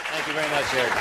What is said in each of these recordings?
Thank you very much, Eric.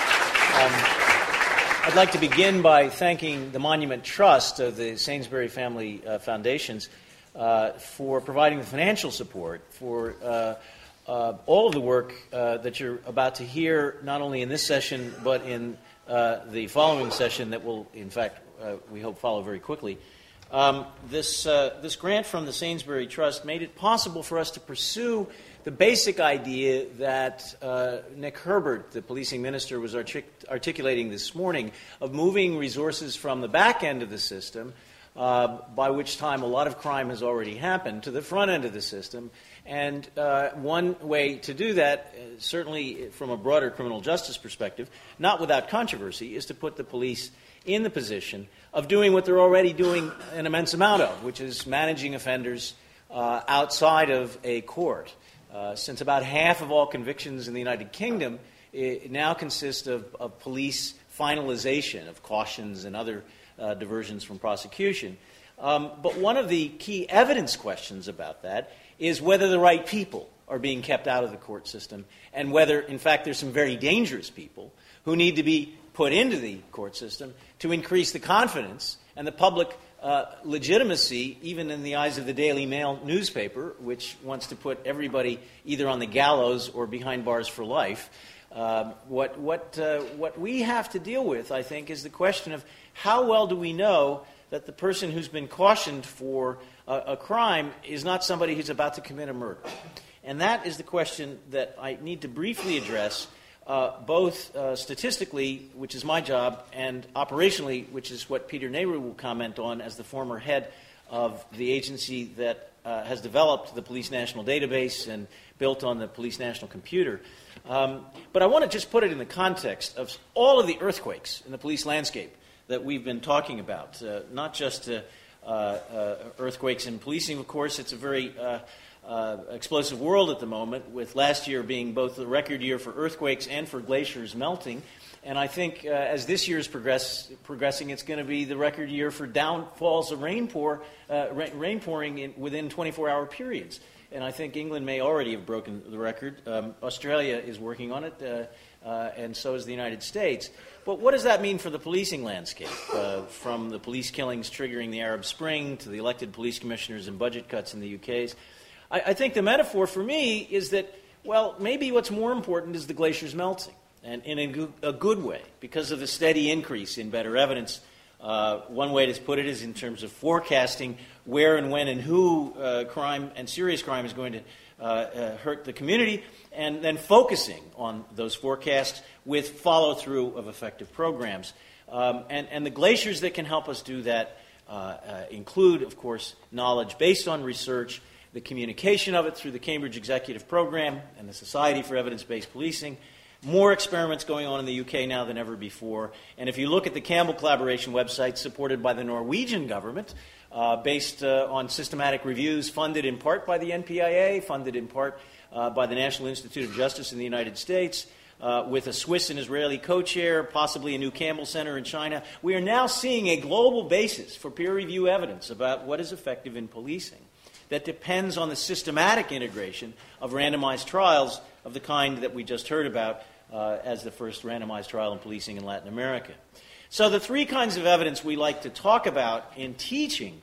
I'd like to begin by thanking the Monument Trust of the Sainsbury Family Foundations for providing the financial support for all of the work that you're about to hear, not only in this session, but in the following session that will, in fact, we hope follow very quickly. This grant from the Sainsbury Trust made it possible for us to pursue the basic idea that Nick Herbert, the policing minister, was articulating this morning of moving resources from the back end of the system, by which time a lot of crime has already happened, to the front end of the system. And one way to do that, certainly from a broader criminal justice perspective, not without controversy, is to put the police in the position of doing what they're already doing an immense amount of, which is managing offenders outside of a court. Since about half of all convictions in the United Kingdom now consist of police finalization of cautions and other diversions from prosecution. But one of the key evidence questions about that is whether the right people are being kept out of the court system, and whether, in fact, there's some very dangerous people who need to be put into the court system to increase the confidence and the public legitimacy, even in the eyes of the Daily Mail newspaper, which wants to put everybody either on the gallows or behind bars for life. What we have to deal with, I think, is the question of how well do we know that the person who's been cautioned for a crime is not somebody who's about to commit a murder. And that is the question that I need to briefly address, both statistically, which is my job, and operationally, which is what Peter Nehru will comment on as the former head of the agency that has developed the Police National Database and built on the Police National Computer. But I want to just put it in the context of all of the earthquakes in the police landscape that we've been talking about, not just earthquakes in policing, of course. It's a very explosive world at the moment, with last year being both the record year for earthquakes and for glaciers melting. And I think as this year is progressing, it's going to be the record year for downfalls of rain pouring within 24-hour periods. And I think England may already have broken the record. Australia is working on it, and so is the United States. But what does that mean for the policing landscape, from the police killings triggering the Arab Spring to the elected police commissioners and budget cuts in the UK's? I think the metaphor for me is that, well, maybe what's more important is the glaciers melting, and in a good way, because of the steady increase in better evidence. One way to put it is in terms of forecasting where and when and who crime and serious crime is going to hurt the community, and then focusing on those forecasts with follow-through of effective programs. And the glaciers that can help us do that include, of course, knowledge based on research, the communication of it through the Cambridge Executive Program and the Society for Evidence-Based Policing. More experiments going on in the UK now than ever before. And if you look at the Campbell Collaboration website supported by the Norwegian government, based on systematic reviews funded in part by the NPIA, funded in part by the National Institute of Justice in the United States, with a Swiss and Israeli co-chair, possibly a new Campbell Center in China, we are now seeing a global basis for peer review evidence about what is effective in policing that depends on the systematic integration of randomized trials of the kind that we just heard about as the first randomized trial in policing in Latin America. So the three kinds of evidence we like to talk about in teaching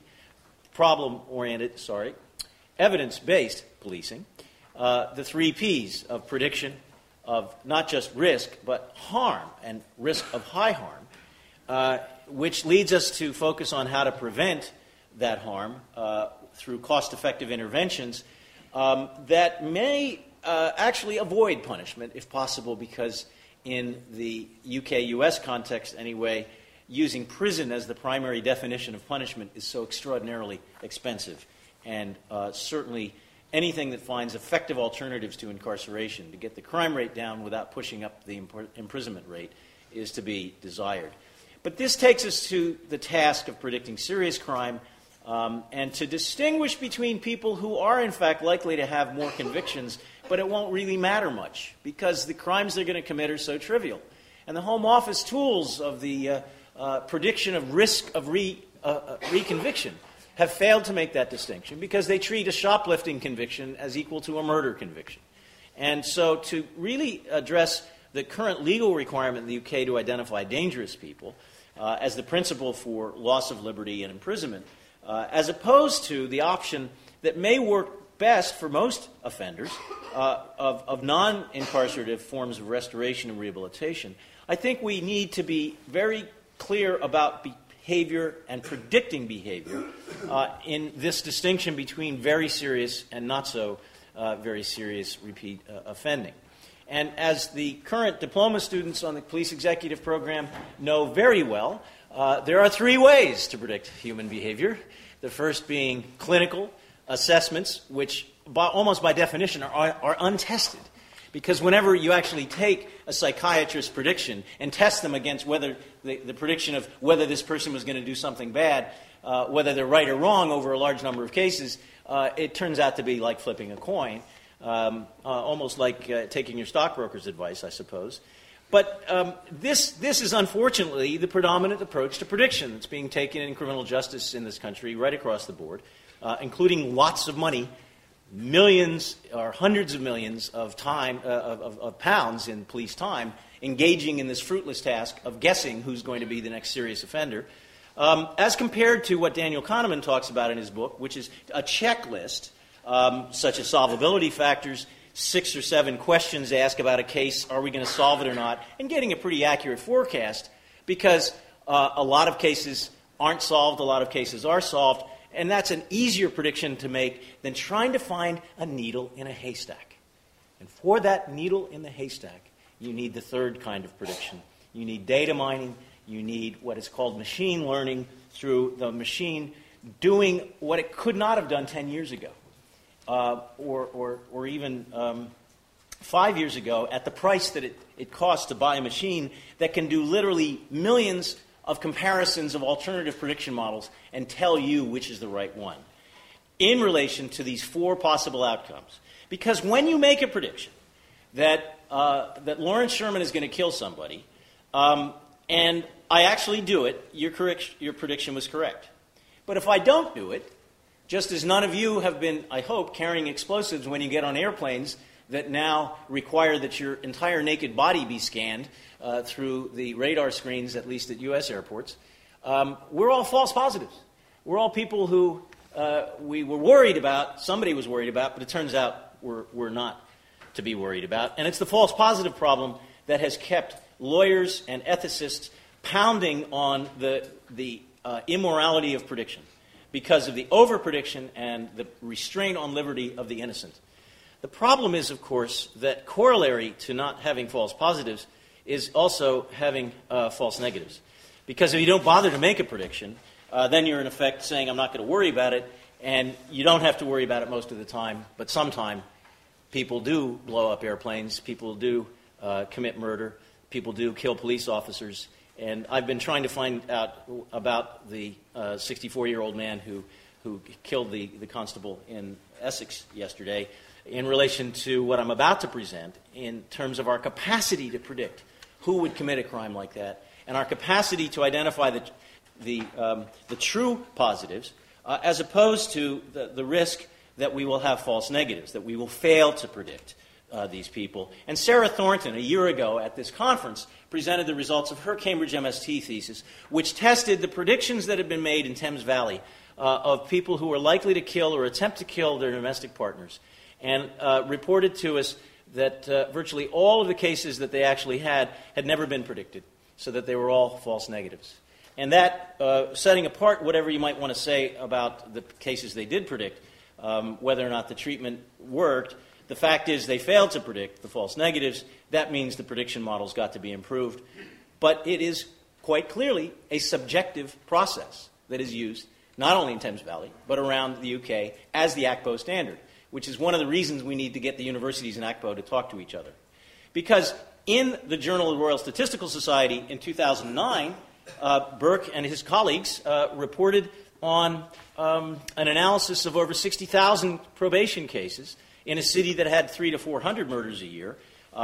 evidence-based policing, the three Ps of prediction, of not just risk, but harm, and risk of high harm, which leads us to focus on how to prevent that harm through cost-effective interventions that may actually avoid punishment, if possible, because in the UK-US context anyway, using prison as the primary definition of punishment is so extraordinarily expensive. And certainly anything that finds effective alternatives to incarceration to get the crime rate down without pushing up the imprisonment rate is to be desired. But this takes us to the task of predicting serious crime, and to distinguish between people who are, in fact, likely to have more convictions, but it won't really matter much because the crimes they're going to commit are so trivial. And the Home Office tools of the prediction of risk of reconviction have failed to make that distinction because they treat a shoplifting conviction as equal to a murder conviction. And so to really address the current legal requirement in the UK to identify dangerous people as the principle for loss of liberty and imprisonment, as opposed to the option that may work best for most offenders of non-incarcerative forms of restoration and rehabilitation. I think we need to be very clear about behavior and predicting behavior in this distinction between very serious and not so very serious repeat offending. And as the current diploma students on the police executive program know very well, there are three ways to predict human behavior. The first being clinical assessments, which almost by definition are untested. Because whenever you actually take a psychiatrist's prediction and test them against whether the prediction of whether this person was going to do something bad, whether they're right or wrong over a large number of cases, it turns out to be like flipping a coin, almost like taking your stockbroker's advice, I suppose. But this is unfortunately the predominant approach to prediction that's being taken in criminal justice in this country right across the board, including lots of money, millions or hundreds of millions of time of pounds in police time, engaging in this fruitless task of guessing who's going to be the next serious offender, as compared to what Daniel Kahneman talks about in his book, which is a checklist, such as solvability factors, 6 or 7 questions asked about a case, are we going to solve it or not, and getting a pretty accurate forecast, because a lot of cases aren't solved, a lot of cases are solved, and that's an easier prediction to make than trying to find a needle in a haystack. And for that needle in the haystack, you need the third kind of prediction. You need data mining. You need what is called machine learning, through the machine doing what it could not have done 10 years ago, or even 5 years ago, at the price that it costs to buy a machine that can do literally millions of comparisons of alternative prediction models and tell you which is the right one in relation to these 4 possible outcomes. Because when you make a prediction that Lawrence Sherman is going to kill somebody, and I actually do it, your prediction was correct. But if I don't do it, just as none of you have been, I hope, carrying explosives when you get on airplanes that now require that your entire naked body be scanned through the radar screens, at least at U.S. airports, we're all false positives. We're all people who we were worried about, somebody was worried about, but it turns out we're not to be worried about. And it's the false positive problem that has kept lawyers and ethicists pounding on the immorality of prediction because of the over-prediction and the restraint on liberty of the innocent. The problem is, of course, that corollary to not having false positives is also having false negatives. Because if you don't bother to make a prediction, then you're in effect saying, I'm not going to worry about it, and you don't have to worry about it most of the time, but sometime people do blow up airplanes, people do commit murder, people do kill police officers. And I've been trying to find out about the 64-year-old man who killed the constable in Essex yesterday in relation to what I'm about to present in terms of our capacity to predict who would commit a crime like that and our capacity to identify the true positives as opposed to the risk that we will have false negatives, that we will fail to predict these people. And Sarah Thornton, a year ago at this conference, presented the results of her Cambridge MST thesis, which tested the predictions that had been made in Thames Valley of people who were likely to kill or attempt to kill their domestic partners, and reported to us that virtually all of the cases that they actually had never been predicted, so that they were all false negatives. And that, setting apart whatever you might want to say about the cases they did predict, whether or not the treatment worked, the fact is they failed to predict the false negatives. That means the prediction models got to be improved. But it is quite clearly a subjective process that is used not only in Thames Valley, but around the UK as the ACPO standard, which is one of the reasons we need to get the universities in ACPO to talk to each other. Because in the Journal of the Royal Statistical Society in 2009, Burke and his colleagues reported on an analysis of over 60,000 probation cases in a city that had 300 to 400 murders a year,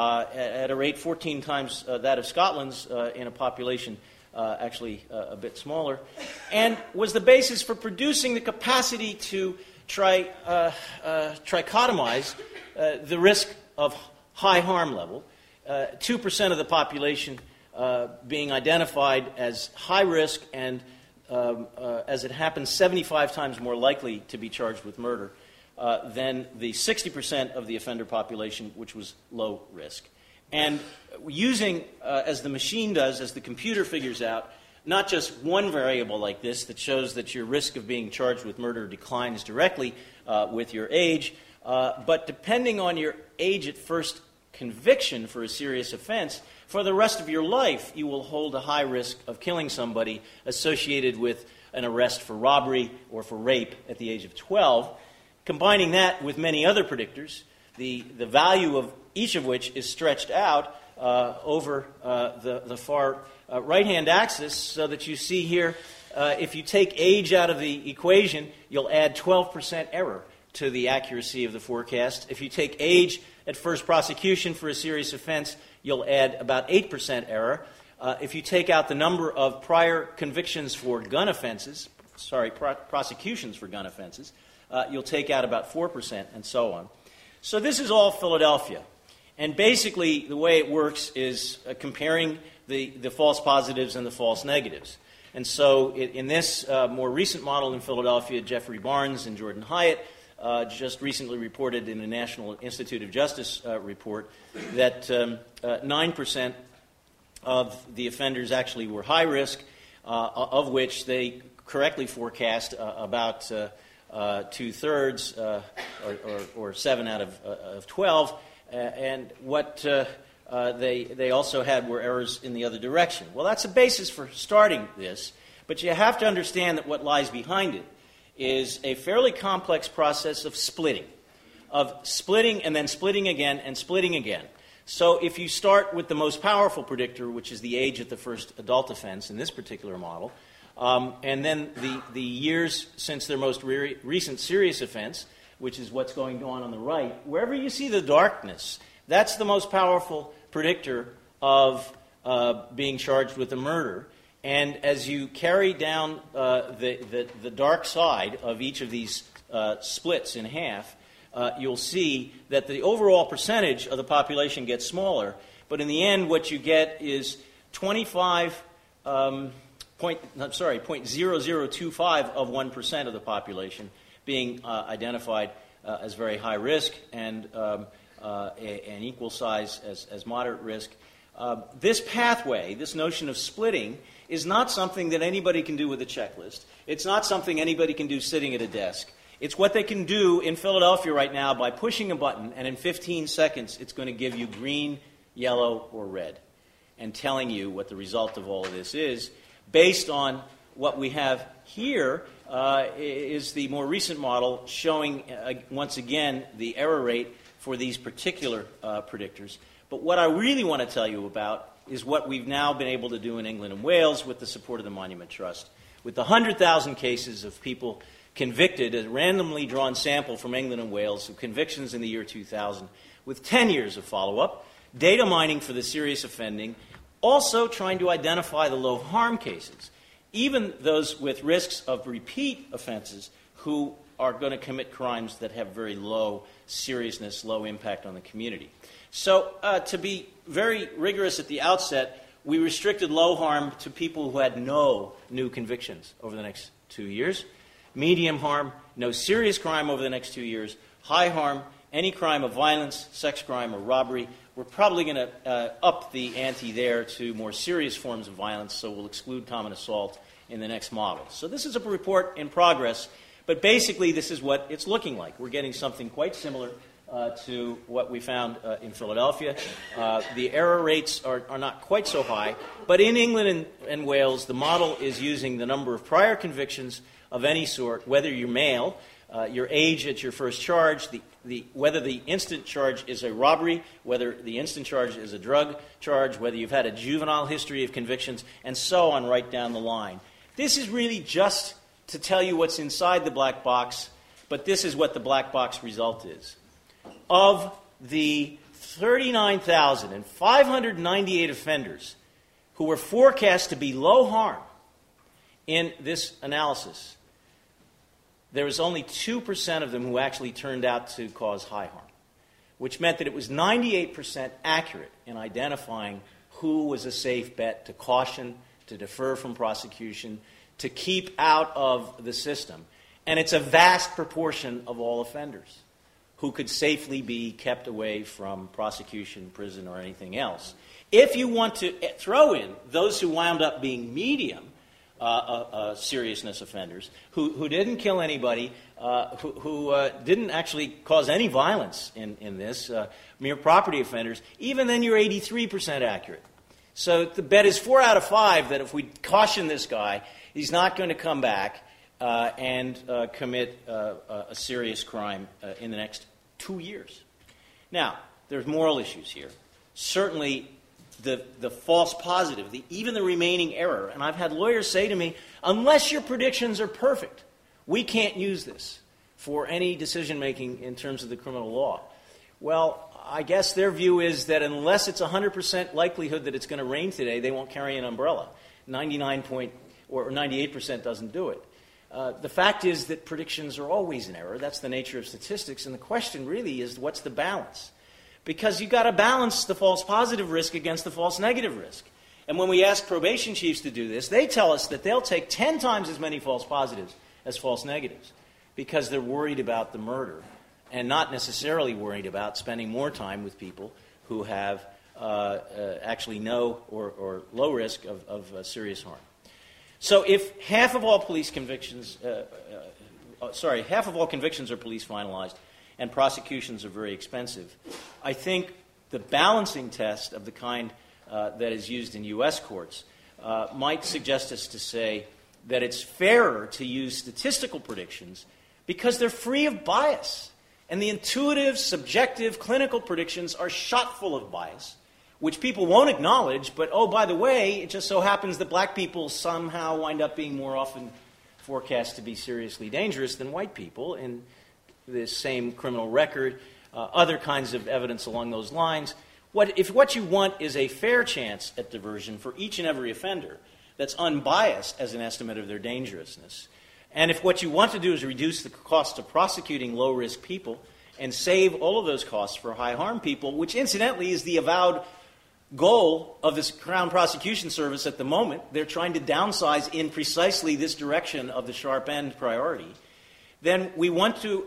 at a rate 14 times that of Scotland's in a population actually a bit smaller, and was the basis for producing the capacity to trichotomize the risk of high harm level 2% of the population being identified as high risk and, as it happens, 75 times more likely to be charged with murder than the 60% of the offender population, which was low risk. And using, as the machine does, as the computer figures out, not just one variable like this that shows that your risk of being charged with murder declines directly with your age, but depending on your age at first conviction for a serious offense, for the rest of your life you will hold a high risk of killing somebody associated with an arrest for robbery or for rape at the age of 12. Combining that with many other predictors, the value of each of which is stretched out over the far right-hand axis, so that you see here, if you take age out of the equation, you'll add 12% error to the accuracy of the forecast. If you take age at first prosecution for a serious offense, you'll add about 8% error. If you take out the number of prior convictions for gun offenses, prosecutions for gun offenses, you'll take out about 4%, and so on. So this is all Philadelphia. And basically, the way it works is comparing the false positives and the false negatives. And so in this more recent model in Philadelphia, Jeffrey Barnes and Jordan Hyatt just recently reported in the National Institute of Justice report that 9% of the offenders actually were high risk, of which they correctly forecast about two-thirds, or 7 out of 12. And what they also had were errors in the other direction. Well, that's a basis for starting this, but you have to understand that what lies behind it is a fairly complex process of splitting and then splitting again and splitting again. So if you start with the most powerful predictor, which is the age at the first adult offense in this particular model, and then the years since their most recent serious offense, which is what's going on the right, wherever you see the darkness, that's the most powerful predictor of being charged with a murder. And as you carry down the dark side of each of these splits in half, you'll see that the overall percentage of the population gets smaller, but in the end what you get is 0.0025 of 1% of the population being identified as very high risk and an equal size as moderate risk. This pathway, this notion of splitting, is not something that anybody can do with a checklist. It's not something anybody can do sitting at a desk. It's what they can do in Philadelphia right now by pushing a button, and in 15 seconds it's going to give you green, yellow, or red, and telling you what the result of all of this is. Based on what we have here is the more recent model showing, once again, the error rate for these particular predictors. But what I really want to tell you about is what we've now been able to do in England and Wales with the support of the Monument Trust. With the 100,000 cases of people convicted, a randomly drawn sample from England and Wales of convictions in the year 2000, with 10 years of follow-up, data mining for the serious offending, also trying to identify the low harm cases, even those with risks of repeat offenses who are going to commit crimes that have very low seriousness, low impact on the community. So to be very rigorous at the outset, we restricted low harm to people who had no new convictions over the next 2 years. Medium harm, no serious crime over the next 2 years. High harm, any crime of violence, sex crime, or robbery. We're probably going to up the ante there to more serious forms of violence, so we'll exclude common assault in the next model. So this is a report in progress, but basically this is what it's looking like. We're getting something quite similar to what we found in Philadelphia. The error rates are not quite so high, but in England and Wales, the model is using the number of prior convictions of any sort, whether you're male, your age at your first charge, whether the instant charge is a robbery, whether the instant charge is a drug charge, whether you've had a juvenile history of convictions, and so on right down the line. This is really just to tell you what's inside the black box, but this is what the black box result is. Of the 39,598 offenders who were forecast to be low harm in this analysis, there was only 2% of them who actually turned out to cause high harm, which meant that it was 98% accurate in identifying who was a safe bet to caution, to defer from prosecution, to keep out of the system. And it's a vast proportion of all offenders who could safely be kept away from prosecution, prison, or anything else. If you want to throw in those who wound up being medium seriousness offenders, who didn't kill anybody, who didn't actually cause any violence in this, mere property offenders, even then you're 83% accurate. So the bet is 4 out of 5 that if we caution this guy, he's not going to come back and commit a serious crime in the next 2 years. Now, there's moral issues here. Certainly, the false positive, even the remaining error. And I've had lawyers say to me, unless your predictions are perfect, we can't use this for any decision-making in terms of the criminal law. Well, I guess their view is that unless it's 100% likelihood that it's going to rain today, they won't carry an umbrella. 98% doesn't do it. The fact is that predictions are always an error. That's the nature of statistics. And the question really is, what's the balance? Because you've got to balance the false positive risk against the false negative risk. And when we ask probation chiefs to do this, they tell us that they'll take 10 times as many false positives as false negatives because they're worried about the murder and not necessarily worried about spending more time with people who have actually no or low risk of serious harm. So if half of all convictions are police finalized and prosecutions are very expensive, I think the balancing test of the kind that is used in U.S. courts might suggest us to say that it's fairer to use statistical predictions because they're free of bias. And the intuitive, subjective, clinical predictions are shot full of bias, which people won't acknowledge, but, oh, by the way, it just so happens that black people somehow wind up being more often forecast to be seriously dangerous than white people in this same criminal record, other kinds of evidence along those lines. If what you want is a fair chance at diversion for each and every offender that's unbiased as an estimate of their dangerousness, and if what you want to do is reduce the cost of prosecuting low-risk people and save all of those costs for high-harm people, which incidentally is the avowed goal of this Crown Prosecution Service at the moment, they're trying to downsize in precisely this direction of the sharp end priority, then we want to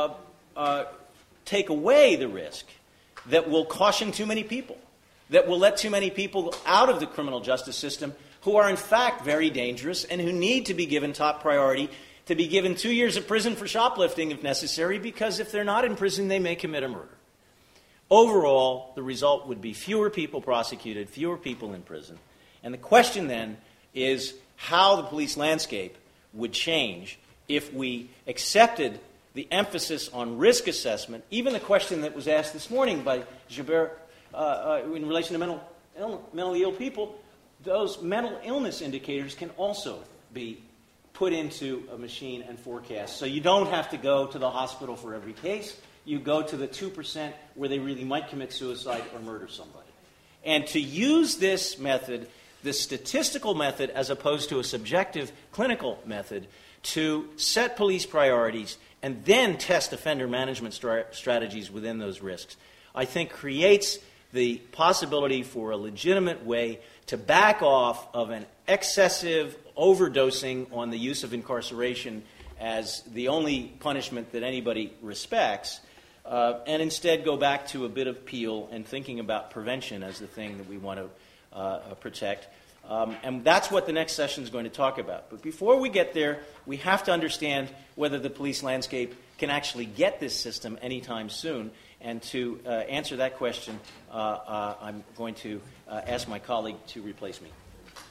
take away the risk that will caution too many people, that will let too many people out of the criminal justice system who are in fact very dangerous and who need to be given top priority, to be given 2 years of prison for shoplifting if necessary, because if they're not in prison, they may commit a murder. Overall, the result would be fewer people prosecuted, fewer people in prison. And the question then is how the police landscape would change if we accepted the emphasis on risk assessment, even the question that was asked this morning by Joubert in relation to mentally ill people. Those mental illness indicators can also be put into a machine and forecast. So you don't have to go to the hospital for every case. You go to the 2% where they really might commit suicide or murder somebody. And to use this method, this statistical method, as opposed to a subjective clinical method, to set police priorities and then test offender management strategies within those risks, I think creates the possibility for a legitimate way to back off of an excessive overdosing on the use of incarceration as the only punishment that anybody respects, and instead go back to a bit of Peel and thinking about prevention as the thing that we want to protect. And that's what the next session is going to talk about. But before we get there, we have to understand whether the police landscape can actually get this system anytime soon. And to answer that question, I'm going to ask my colleague to replace me.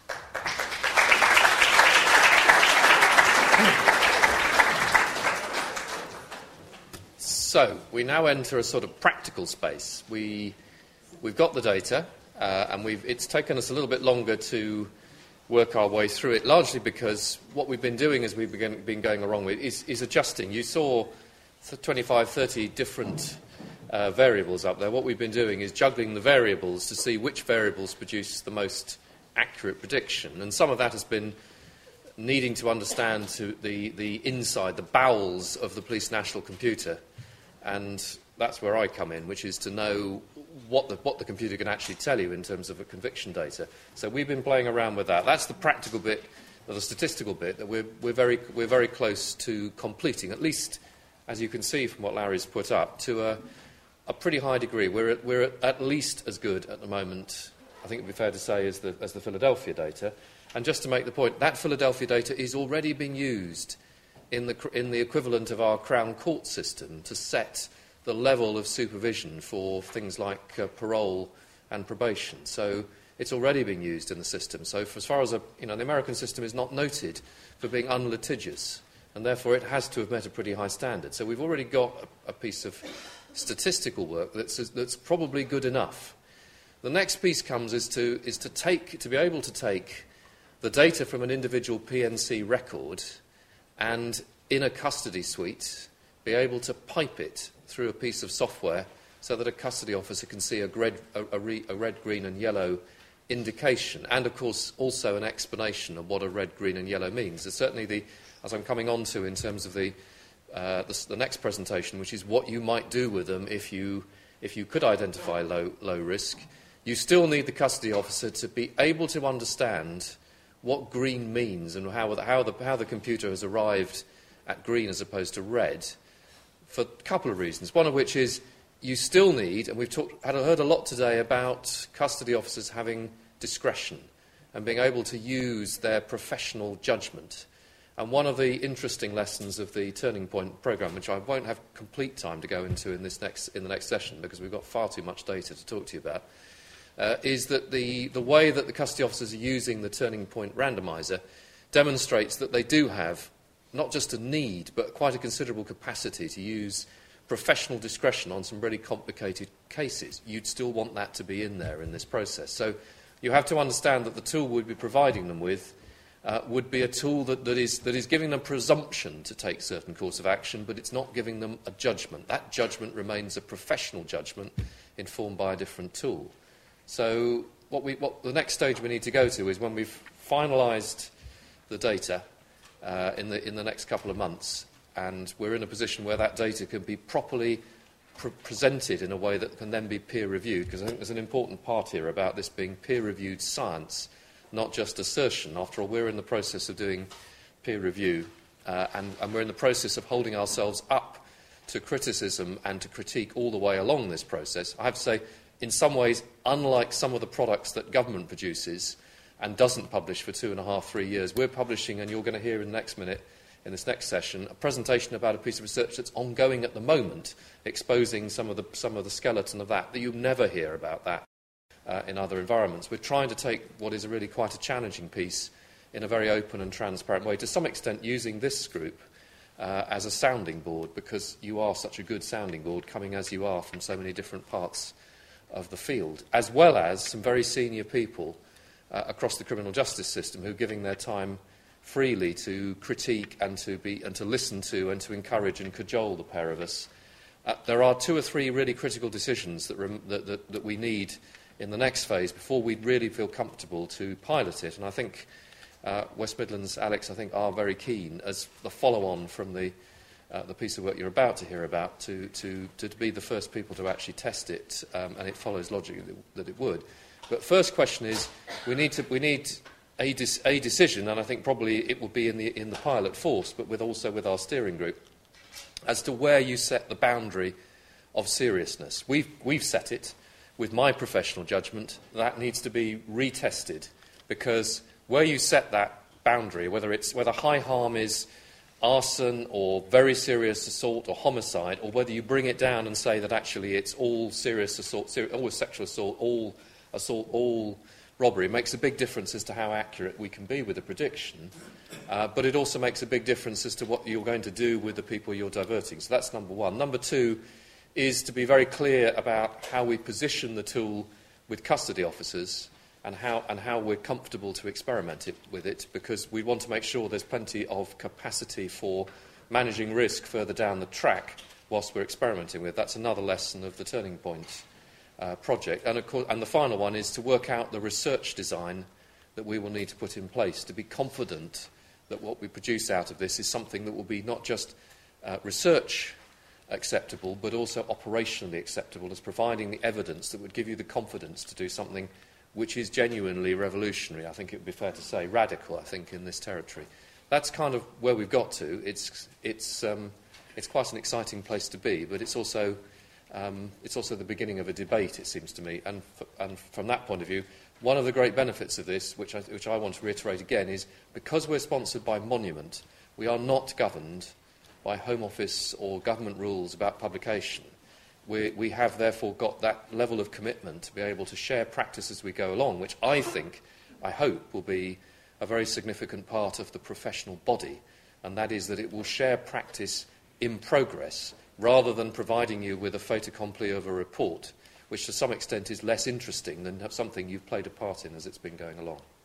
So we now enter a sort of practical space. We've got the data, and it's taken us a little bit longer to work our way through it, largely because what we've been doing as we've been going along with is adjusting. You saw 25, 30 different variables up there. What we've been doing is juggling the variables to see which variables produce the most accurate prediction. And some of that has been needing to understand the inside, the bowels of the police national computer. And that's where I come in, which is to know what the computer can actually tell you in terms of a conviction data. So we've been playing around with that. That's the practical bit, or the statistical bit, that we're very close to completing, at least, as you can see from what Larry's put up, to a pretty high degree. We're at least as good at the moment, I think it would be fair to say, as the Philadelphia data. And just to make the point, that Philadelphia data is already being used in the equivalent of our Crown Court system to set the level of supervision for things like parole and probation. So it's already being used in the system. So for as far as the American system is not noted for being unlitigious, and therefore it has to have met a pretty high standard. So we've already got a piece of statistical work that's probably good enough. The next piece comes is to be able to take the data from an individual PNC record and, in a custody suite, be able to pipe it through a piece of software so that a custody officer can see a red, green and yellow indication, and, of course, also an explanation of what a red, green and yellow means. There's certainly, as I'm coming on to in terms of the next presentation, which is what you might do with them if you could identify low risk, you still need the custody officer to be able to understand what green means and how the computer has arrived at green as opposed to red, for a couple of reasons. One of which is you still need, and we've heard a lot today about custody officers having discretion and being able to use their professional judgment. And one of the interesting lessons of the Turning Point programme, which I won't have complete time to go into in the next session because we've got far too much data to talk to you about, is that the way that the custody officers are using the Turning Point randomiser demonstrates that they do have not just a need, but quite a considerable capacity to use professional discretion on some really complicated cases. You'd still want that to be in there in this process. So you have to understand that the tool we'd be providing them with would be a tool that is giving them presumption to take certain course of action, but it's not giving them a judgment. That judgment remains a professional judgment informed by a different tool. So what the next stage we need to go to is when we've finalised the data in the next couple of months, and we're in a position where that data can be properly presented in a way that can then be peer-reviewed, because I think there's an important part here about this being peer-reviewed science, not just assertion. After all, we're in the process of doing peer review, and we're in the process of holding ourselves up to criticism and to critique all the way along this process. I have to say, in some ways, unlike some of the products that government produces and doesn't publish for 2.5, 3 years, we're publishing, and you're going to hear in the next minute, in this next session, a presentation about a piece of research that's ongoing at the moment, exposing some of the skeleton of that you'll never hear about that in other environments. We're trying to take what is really quite a challenging piece in a very open and transparent way, to some extent using this group as a sounding board, because you are such a good sounding board, coming as you are from so many different parts of the field, as well as some very senior people across the criminal justice system who are giving their time freely to critique and to listen to and to encourage and cajole the pair of us. There are 2 or 3 really critical decisions that we need in the next phase before we really feel comfortable to pilot it. And I think West Midlands, Alex, are very keen, as the follow-on from the piece of work you're about to hear about, to be the first people to actually test it, and it follows logically that it would. But first question is, we need a decision, and I think probably it will be in the pilot force, but also with our steering group, as to where you set the boundary of seriousness. We've set it with my professional judgment. That needs to be retested, because where you set that boundary, whether high harm is arson or very serious assault or homicide, or whether you bring it down and say that actually it's all serious assault, all sexual assault, all robbery, it makes a big difference as to how accurate we can be with a prediction, but it also makes a big difference as to what you're going to do with the people you're diverting. So that's number one. Number two is to be very clear about how we position the tool with custody officers and how we're comfortable to experiment with it, because we want to make sure there's plenty of capacity for managing risk further down the track whilst we're experimenting with. That's another lesson of the Turning Point project. And, of course, and the final one is to work out the research design that we will need to put in place to be confident that what we produce out of this is something that will be not just research acceptable, but also operationally acceptable as providing the evidence that would give you the confidence to do something which is genuinely revolutionary. I think it would be fair to say radical, I think, in this territory. That's kind of where we've got to. It's quite an exciting place to be, but it's also the beginning of a debate, it seems to me. And from that point of view, one of the great benefits of this, which I want to reiterate again, is because we're sponsored by Monument, we are not governed by Home Office or government rules about publication. We have therefore got that level of commitment to be able to share practice as we go along, which I hope will be a very significant part of the professional body, and that is that it will share practice in progress rather than providing you with a fait accompli of a report, which to some extent is less interesting than something you've played a part in as it's been going along.